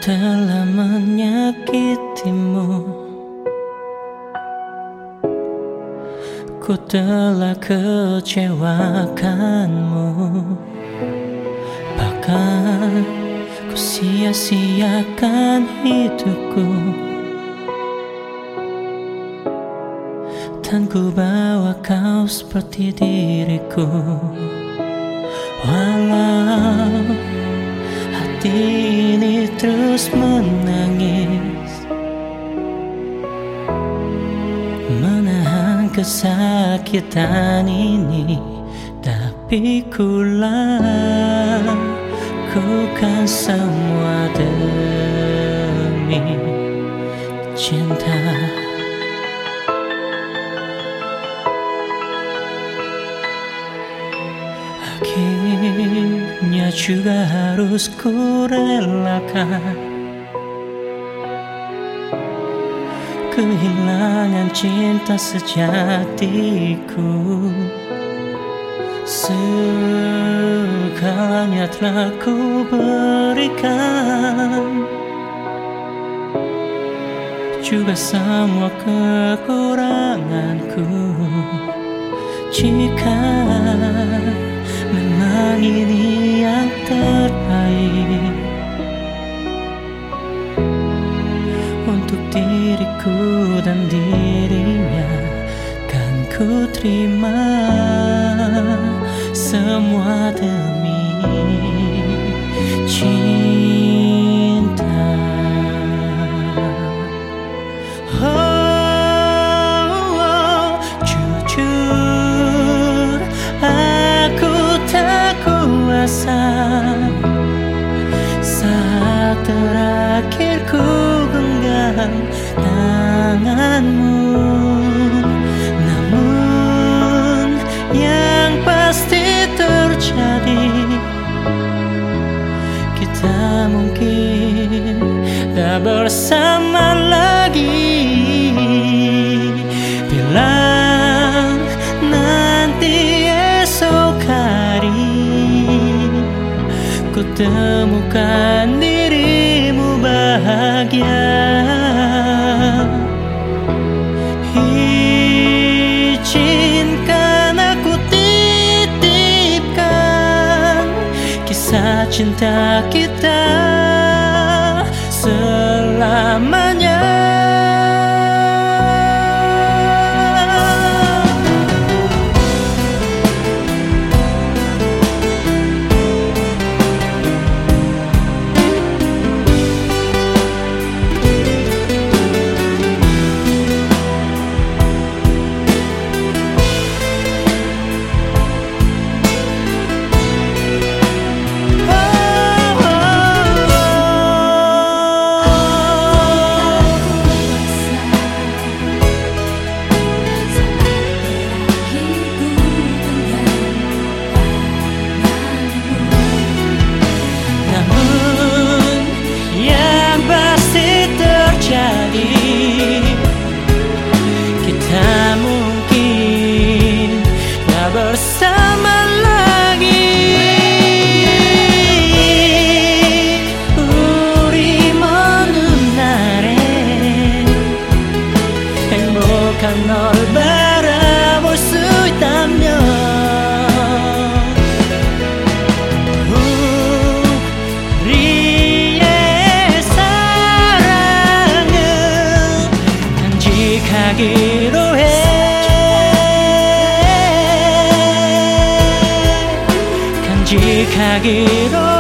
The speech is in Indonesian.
telah menyakitimu, ku telah kecewakanmu. Bahkan ku sia-siakan hidupku, dan ku bawa kau seperti diriku. Walau hati ini terus menangis, menahan kesakitan ini, tapi ku lakukan semua demi cinta. Akhirnya juga harus ku relakan kehilangan cinta sejatiku. Segalanya telah ku berikan, juga semua kekuranganku. Jika memang ini yang terbaik untuk diriku dan dirinya, kan ku terima semua demi cinta. Jujur aku tak kuasa saat terakhir ku genggam tanganmu. Namun yang pasti terjadi, kita mungkin tak bersama lagi. Bila nanti esok hari ku temukan dirimu bahagia, izinkan aku titipkan kisah cinta kita selamanya. Bersama lagi, uri menunare 행복한 널 바라볼 수 있다면 우리의 사랑은 간직하기로 해. 간직하기로